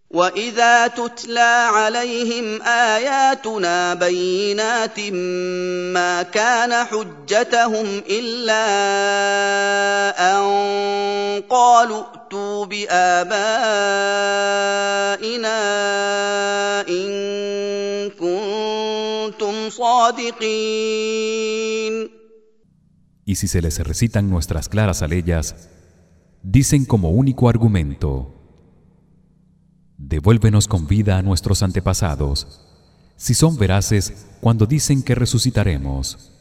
وَإِذَا تُتْلَىٰ عَلَيْهِمْ آيَاتُنَا بَيِّنَاتٍ مَّا كَانَ حُجَّتَهُمْ إِلَّا أَن قَالُوا ائْتُوا بِآبَائِنَا إِن كُنتُمْ صَادِقِينَ. Y si se les recitan nuestras claras aleyas, dicen como único argumento: devuélvenos con vida a nuestros antepasados, si son veraces cuando dicen que resucitaremos.